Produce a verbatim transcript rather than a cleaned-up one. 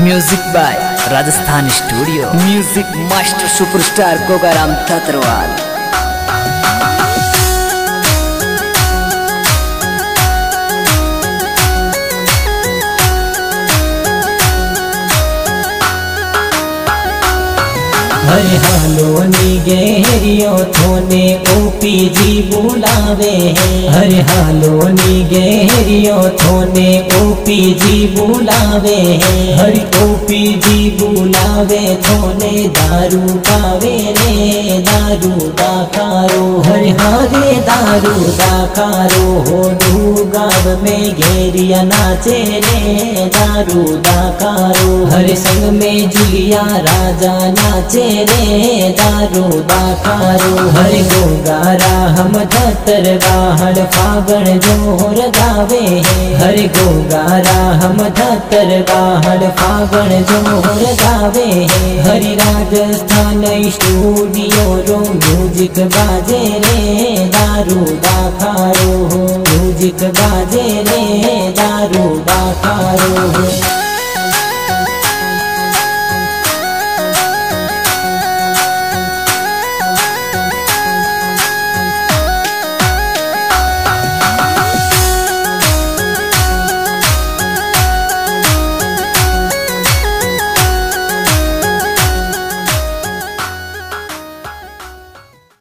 Music by Rajasthan studio. Music master superstar Gogaram Thatarwal. हरे हालो नी गेरियो थोने ओपी जी बुलावे हैं। हरे हालो नी गेरियो थोने ओपी जी बुलावे हैं। हरि ओपी जी बुलावे थोने दारू पावे रे दारू दाकारो। हरे हरे दारू दाकारो हो दू गाँव में घेरिया नाचे रे दारू दाकारो। हरे संग में जुलिया राजा नाचे रे दारू दाकारो। हरे गोगारा हम धतर गाहड़ फागण जोहर गावे हैं। हरे गोगारा हम धतर गाहड़ फागण जोहर गावे हैं। हरि राजस्थान स्टूडियो रो म्यूजिक बाजे रे दारू दाकारो। म्यूजिक बाजे रे दारू दाकारो।